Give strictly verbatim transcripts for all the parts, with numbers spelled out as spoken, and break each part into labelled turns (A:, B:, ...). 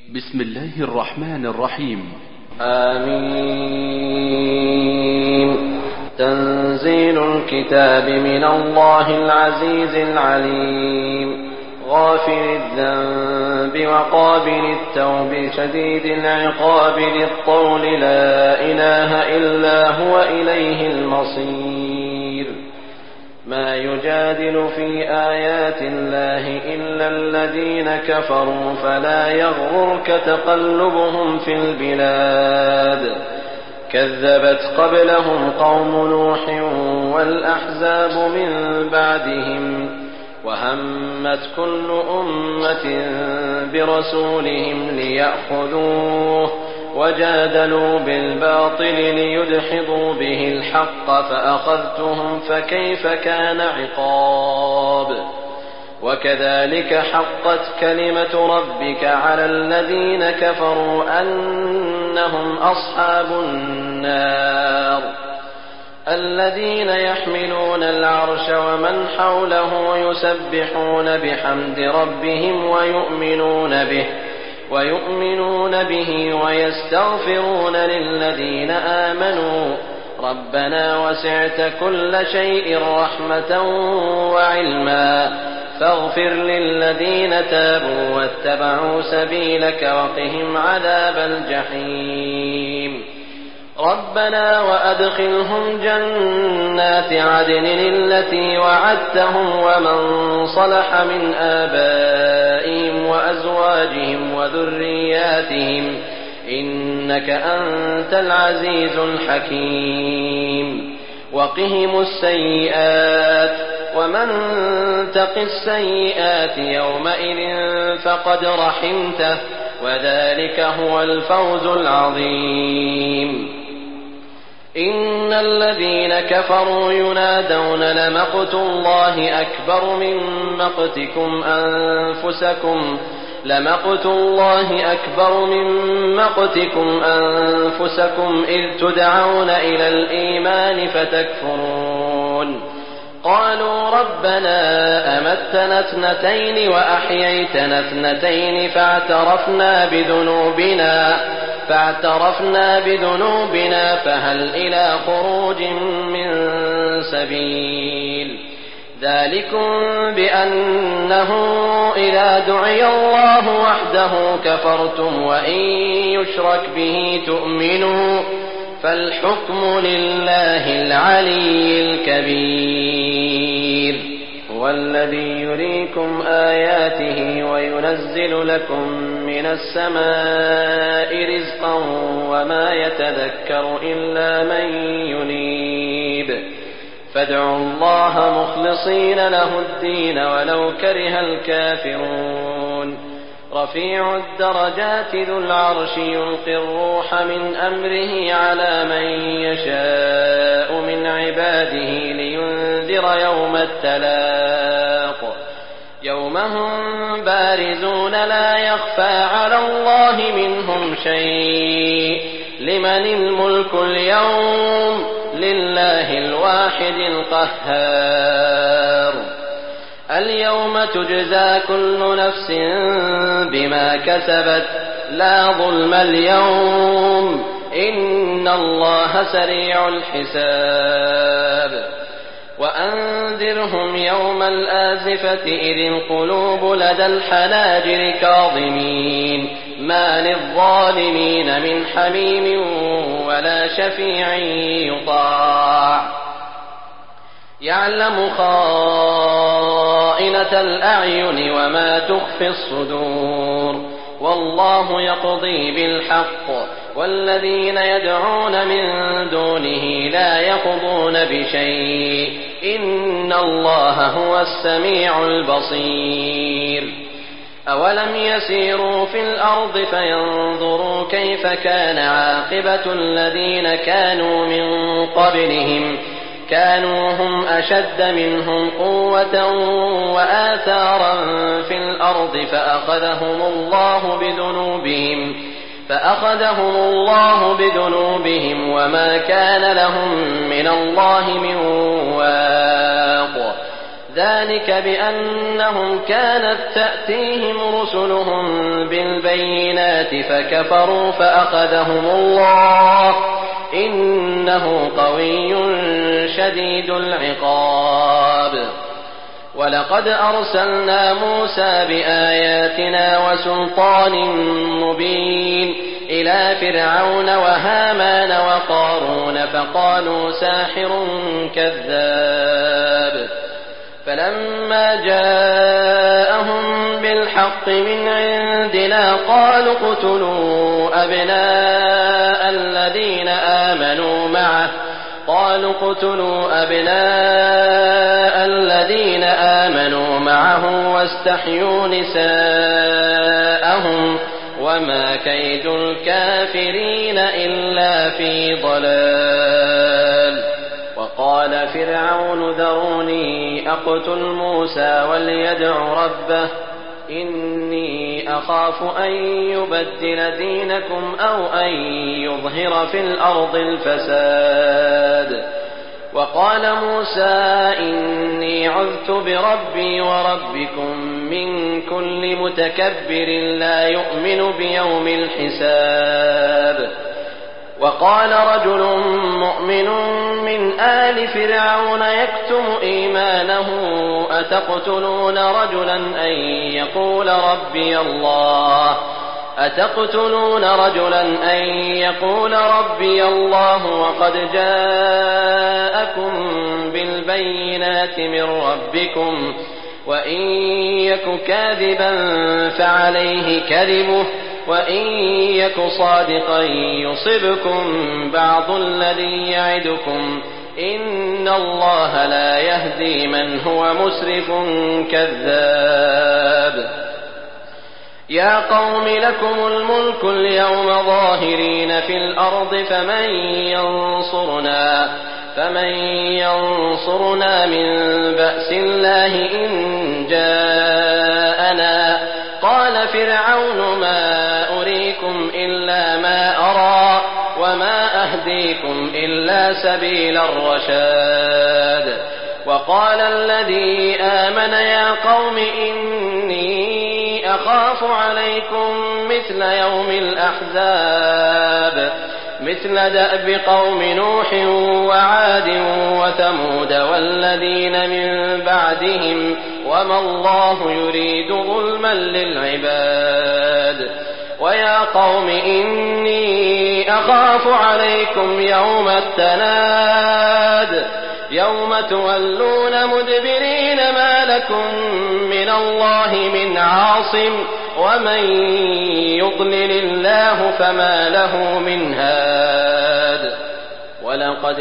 A: بسم الله الرحمن الرحيم.
B: آمين. تنزيل الكتاب من الله العزيز العليم، غافر الذنب وقابل التوب شديد العقاب ذي الطول، لا إله إلا هو إليه المصير. ما يجادل في آيات الله إلا الذين كفروا، فلا يغررك تقلبهم في البلاد. كذبت قبلهم قوم نوح والأحزاب من بعدهم، وهمت كل أمة برسولهم ليأخذوه، وجادلوا بالباطل ليدحضوا به الحق، فأخذتهم فكيف كان عقاب. وكذلك حقت كلمة ربك على الذين كفروا أنهم أصحاب النار. الذين يحملون العرش ومن حوله يسبحون بحمد ربهم ويؤمنون به ويؤمنون به ويستغفرون للذين آمنوا ربنا وسعت كل شيء رحمة وعلما، فاغفر للذين تابوا واتبعوا سبيلك وقهم عذاب الجحيم. ربنا وأدخلهم جنات عدن التي وعدتهم ومن صلح من آبائهم وأزواجهم وذرياتهم، إنك أنت العزيز الحكيم. وقهم السيئات، ومن تق السيئات يومئذ فقد رحمته، وذلك هو الفوز العظيم. إن الذين كفروا ينادون لمقت الله أكبر من مقتكم أنفسكم لمقت الله أكبر من مقتكم أنفسكم إذ تدعون إلى الإيمان فتكفرون. قالوا ربنا أمتنا اثنتين وأحييتنا اثنتين فاعترفنا بذنوبنا فاعترفنا بذنوبنا فهل إلى خروج من سبيل. ذلكم بأنه إذا دعي الله وحده كفرتم، وإن يشرك به تؤمنوا، فالحكم لله العلي الكبير. هو الذي يريكم آياته وينزل لكم من السماء رزقا وما يتذكر إلا من ينيب. فادعوا الله مخلصين له الدين ولو كره الكافرون. رفيع الدرجات ذو العرش يلقي الروح من أمره على من يشاء من عباده لينذر يوم التلاق، يوم هم بارزون لا يخفى على الله منهم شيء. لمن الملك اليوم؟ لله الواحد القهار. اليوم تجزى كل نفس بما كسبت، لا ظلم اليوم، إن الله سريع الحساب. وأنذرهم يوم الآزفة إذ القلوب لدى الحناجر كاظمين، ما للظالمين من حميم ولا شفيع يطاع. يعلم خائنة الأعين وما تخفي الصدور، والله يقضي بالحق، والذين يدعون من دونه لا يقضون بشيء، إن الله هو السميع البصير. أولم يسيروا في الأرض فينظروا كيف كان عاقبة الذين كانوا من قبلهم، كانوا هم أشد منهم قوة وآثارا في الأرض فأخذهم الله بذنوبهم فأخذهم الله بذنوبهم وما كان لهم من الله من واق. ذلك بأنهم كانت تأتيهم رسلهم بالبينات فكفروا فأخذهم الله إنه قوي شديد العقاب. ولقد أرسلنا موسى بآياتنا وسلطان مبين إلى فرعون وهامان وقارون فقالوا ساحر كذاب. فلما جاءهم بالحق من عندنا قالوا اقتلوا أبناء الذين آمنوا معه قالوا اقتلوا أبناء الذين آمنوا معه واستحيوا نساءهم وما كيد الكافرين إلا في ضلال. وقال فرعون ذروني أقتل موسى وليدع ربه إني أخاف أن يبدل دينكم أو أن يظهر في الأرض الفساد. وقال موسى إني عذت بربي وربكم من كل متكبر لا يؤمن بيوم الحساب. وقال رجل مؤمن من آل فرعون يكتم إيمانه أتقتلون رجلا أن يقول ربي الله أتقتلون رجلا أن يقول ربي الله وقد جاءكم بالبينات من ربكم وإن يك كاذبا فعليه كذبه وإن يك صادقا يصبكم بعض الذي يعدكم إن الله لا يهدي من هو مسرف كذاب. يا قوم لكم الملك اليوم ظاهرين في الأرض فمن ينصرنا فمن ينصرنا من بأس الله إن جاءنا. قال فرعون ما أريكم إلا ما أرى وما أهديكم إلا سبيل الرشاد. وقال الذي آمن يا قوم إني أخاف عليكم مثل يوم الأحزاب مثل دأب قوم نوح وعاد وثمود والذين من بعدهم وما الله يريد ظلما للعباد. ويا قوم إني أخاف عليكم يوم التناد يوم تولون مدبرين ما لكم من الله من عاصم ومن يضلل الله فما له من هاد. ولقد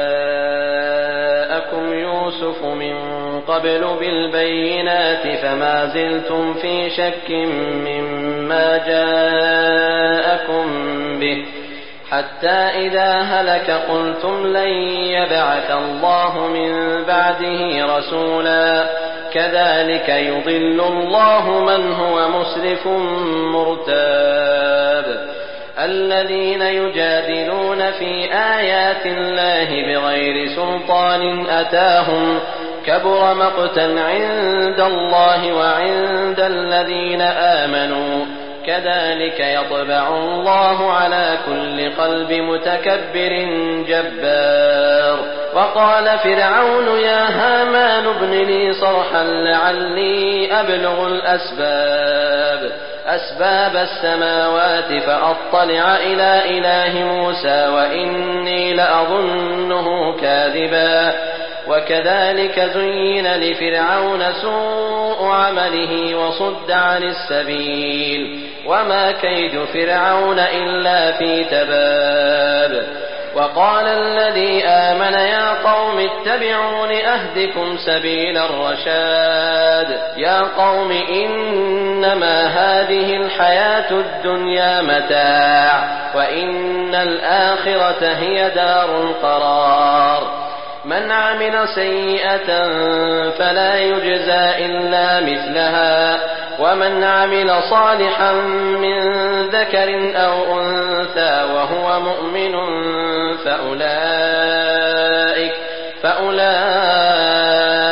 B: جاءكم يوسف من قبل بالبينات فما زلتم في شك مما جاءكم به حتى إذا هلك قلتم لن يبعث الله من بعده رسولا كذلك يضل الله من هو مسرف مرتاب. الذين يجادلون في آيات الله بغير سلطان أتاهم كبر مقتا عند الله وعند الذين آمنوا كذلك يطبع الله على كل قلب متكبر جبار. وقال فرعون يا هامان ابن لي صرحا لعلي أبلغ الأسباب أسباب السماوات فأطلع إلى إله موسى وإني لأظنه كاذبا. وكذلك زين لفرعون سوء عمله وصد عن السبيل وما كيد فرعون إلا في تباب. وقال الذي آمن يا قوم اتبعون أهدكم سبيل الرشاد. يا قوم إنما هذه الحياة الدنيا متاع وإن الآخرة هي دار القرار. من عمل سيئة فلا يجزى إلا مثلها ومن عمل صالحا من ذكر أو أنثى وهو مؤمن فأولئك, فأولئك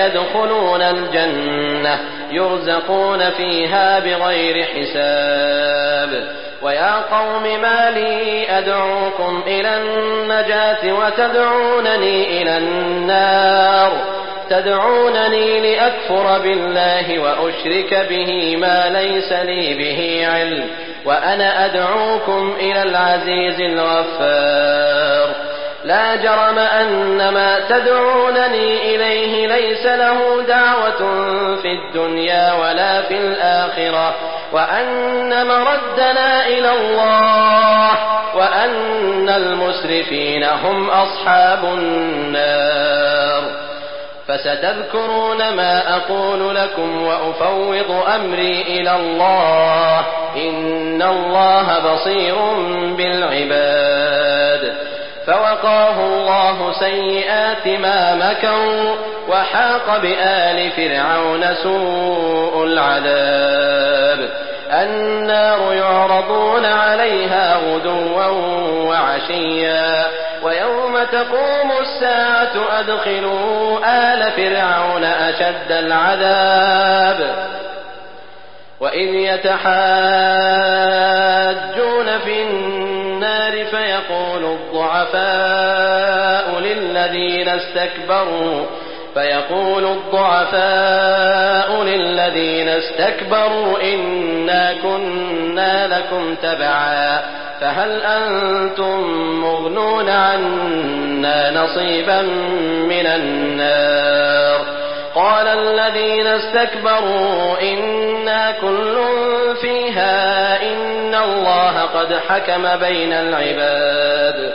B: سيدخلون الجنة يرزقون فيها بغير حساب. ويا قوم ما لي أدعوكم إلى النجاة وتدعونني إلى النار تدعونني لأكفر بالله وأشرك به ما ليس لي به علم وأنا أدعوكم إلى العزيز الغفار. لا جرم أن ما تدعونني إليه ليس له دعوة في الدنيا ولا في الآخرة وأن مردنا إلى الله وأن المسرفين هم أصحاب النار. فستذكرون ما أقول لكم وأفوض أمري إلى الله إن الله بصير بالعباد. فوقاه الله سيئات ما مكروا وحاق بآل فرعون سوء العذاب. النار يعرضون عليها غدوا وعشيا ويوم تقوم الساعة أدخلوا آل فرعون أشد العذاب. وإذ يتحاجون في النار فيقول الضعفاء للذين استكبروا فيقول الضعفاء للذين استكبروا إنا كنا لكم تبعا فهل أنتم مغنون عنا نصيبا من النار. قال الذين استكبروا إنا كل فيها إن الله قد حكم بين العباد.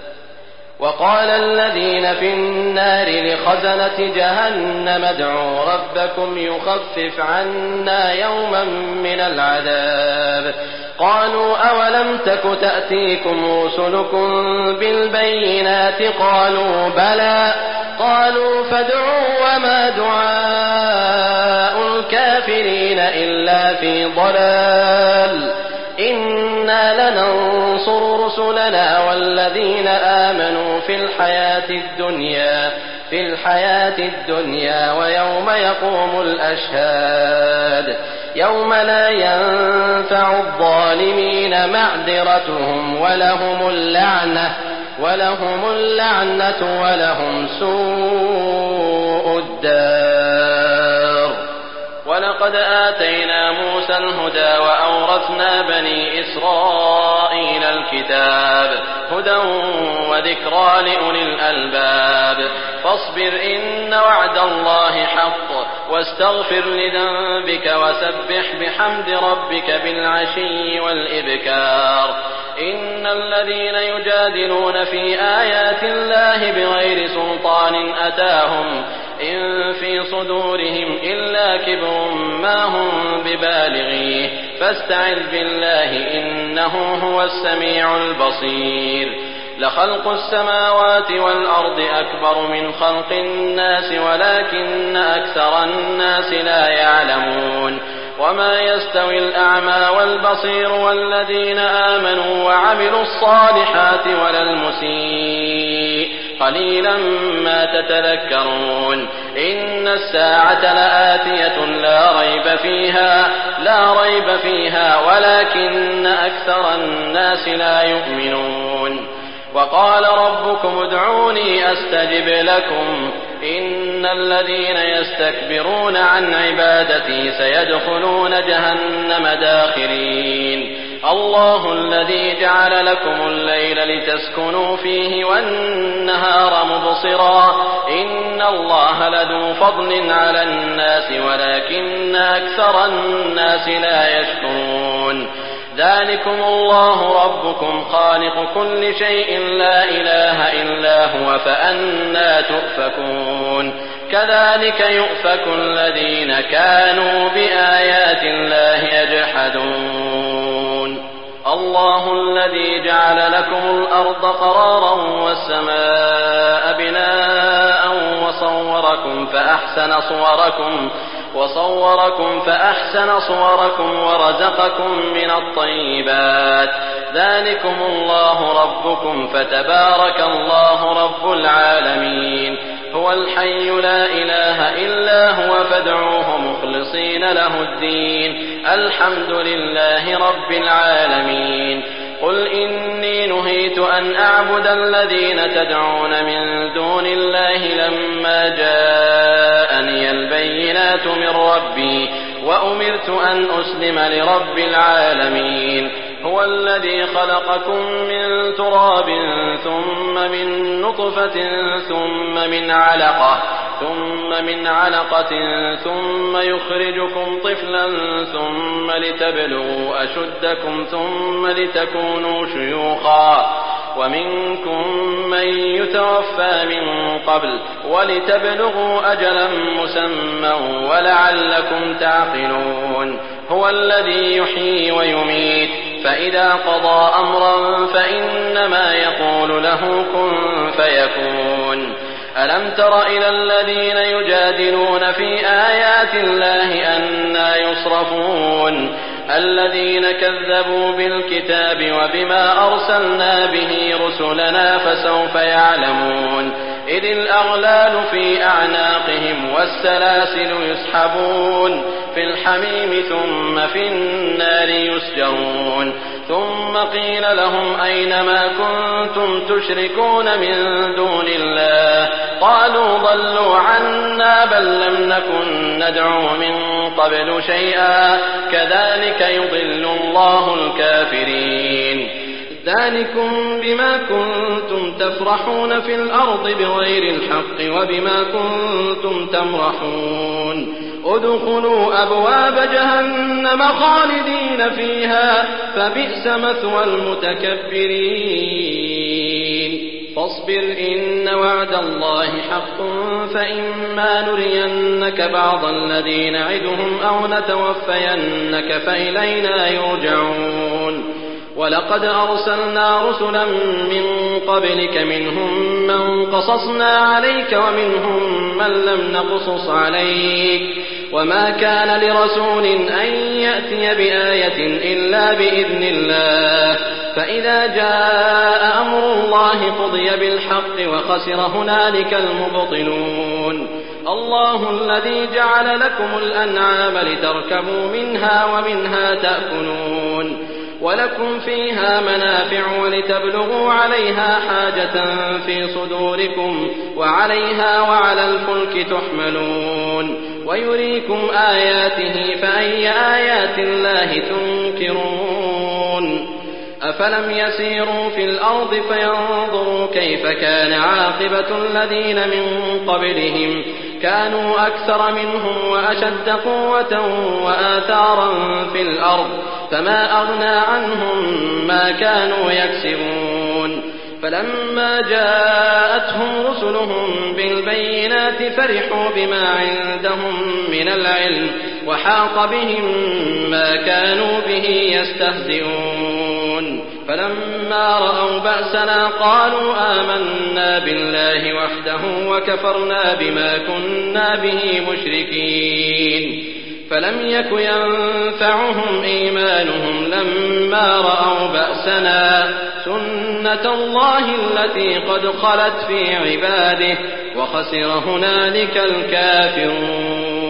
B: وقال الذين في النار لخزنة جهنم ادعوا ربكم يخفف عنا يوما من العذاب. قالوا أولم تك تأتيكم رسلكم بالبينات قالوا بلى قالوا فادعوا وما دعاء الكافرين إلا في ضلال. إنا لننصر رسلنا والذين آمنوا في الحياة الدنيا في الحياة الدنيا ويوم يقوم الأشهاد يوم لا ينفع الظالمين معذرتهم ولهم اللعنة ولهم اللعنة ولهم سوء الدار. ولقد آتينا موسى الهدى وأورثنا بني إسرائيل الكتاب هدى وذكرى لأولي الألباب. فاصبر إن وعد الله حق واستغفر لذنبك وسبح بحمد ربك بالعشي والإبكار. إن الذين يجادلون في آيات الله بغير سلطان أتاهم إن في صدورهم إلا كبر ما هم ببالغيه فاستعذ بالله إنه هو السميع البصير. لخلق السماوات والأرض أكبر من خلق الناس ولكن أكثر الناس لا يعلمون. وما يستوي الأعمى والبصير والذين آمنوا وعملوا الصالحات ولا المسيء قليلا ما تتذكرون. إن الساعة لآتية لا ريب فيها لا ريب فيها ولكن أكثر الناس لا يؤمنون. وقال ربكم ادعوني أستجب لكم إن الذين يستكبرون عن عبادتي سيدخلون جهنم داخرين. الله الذي جعل لكم الليل لتسكنوا فيه والنهار مبصرا إن الله لذو فضل على الناس ولكن أكثر الناس لا يشكرون. ذلكم الله ربكم خالق كل شيء لا إله إلا هو فأنى تؤفكون. كذلك يؤفك الذين كانوا بآيات الله يجحدون. الله الذي جعل لكم الأرض قرارا والسماء بناء وصوركم فأحسن صوركم وصوركم فأحسن صوركم ورزقكم من الطيبات. ذلكم الله ربكم فتبارك الله رب العالمين. هو الحي لا إله إلا هو فادعوه مخلصين له الدين الحمد لله رب العالمين قل إني نهيت أن أعبد الذين تدعون من دون الله لما جاءني البينات من ربي وأمرت أن أسلم لرب العالمين هو الذي خلقكم من تراب ثم من نطفة ثم من علقة ثم من علقة ثم يخرجكم طفلا ثم لتبلغوا أشدكم ثم لتكونوا شيوخا ومنكم من يتوفى من قبل ولتبلغوا أجلا مسمى ولعلكم تعقلون هو الذي يحيي ويميت فإذا قضى أمرا فإنما يقول له كن فيكون ألم تر إلى الذين يجادلون في آيات الله أنى يصرفون الذين كذبوا بالكتاب وبما أرسلنا به رسلنا فسوف يعلمون إذ الأغلال في أعناقهم والسلاسل يسحبون في الحميم ثم في النار يسجرون ثم قيل لهم أين ما كنتم تشركون من دون الله قالوا ضلوا عنا بل لم نكن ندعو من قبل شيئا كذلك يضل الله الكافرين ذلكم بما كنتم تفرحون في الأرض بغير الحق وبما كنتم تمرحون ادخلوا أبواب جهنم خالدين فيها فبئس مثوى المتكبرين فاصبر إن وعد الله حق فإما نرينك بعض الذي نعدهم أو نتوفينك فإلينا يرجعون ولقد أرسلنا رسلا من قبلك منهم من قصصنا عليك ومنهم من لم نقصص عليك وما كان لرسول أن يأتي بآية إلا بإذن الله فإذا جاء أمر الله قضي بالحق وخسر هنالك المبطلون الله الذي جعل لكم الأنعام لتركبوا منها ومنها تأكلون ولكم فيها منافع ولتبلغوا عليها حاجة في صدوركم وعليها وعلى الفلك تحملون ويريكم آياته فأي آيات الله تنكرون أفلم يسيروا في الأرض فينظروا كيف كان عاقبة الذين من قبلهم كانوا أكثر منهم وأشد قوة وآثارا في الأرض فما أغنى عنهم ما كانوا يكسبون فلما جاءتهم رسلهم بالبينات فرحوا بما عندهم من العلم وحاق بهم ما كانوا به يستهزئون فلما رأوا بأسنا قالوا آمنا بالله وحده وكفرنا بما كنا به مشركين فلم يك ينفعهم إيمانهم لما رأوا بأسنا سنة الله التي قد خلت في عباده وخسر هنالك الكافرون